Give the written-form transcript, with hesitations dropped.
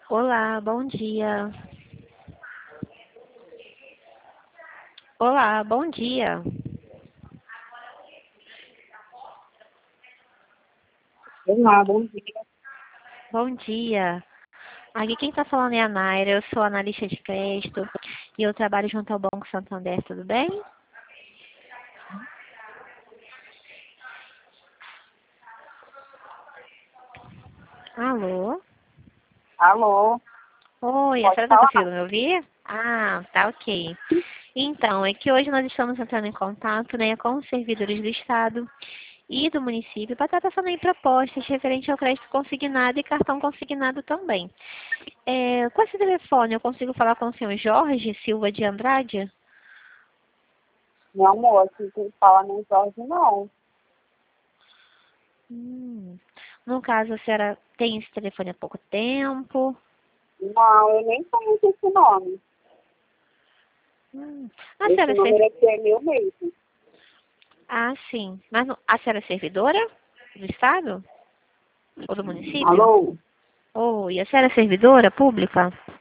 Olá, bom dia. Olá, bom dia. Olá, bom dia. Bom dia. Aqui quem está falando é a Naira, eu sou analista de crédito e eu trabalho junto ao Banco Santander, tudo bem? Alô? Alô, Oi, a pode senhora está falar? conseguindo me ouvir? Ah, tá ok. Então, é que hoje nós estamos entrando em contato, né, com os servidores do Estado e do município para estar passando aí propostas referente ao crédito consignado e cartão consignado também. Com esse telefone eu consigo falar com o senhor Jorge Silva de Andrade? Meu amor, aqui quem fala não é Jorge, não. Hum. No caso, a senhora tem esse telefone há pouco tempo? Não, eu nem conheço esse nome. A Esse senhora é número aqui é meu mesmo. Ah, sim. Mas a senhora é servidora do Estado? Ou do município? Alô? Ou e a senhora é servidora pública?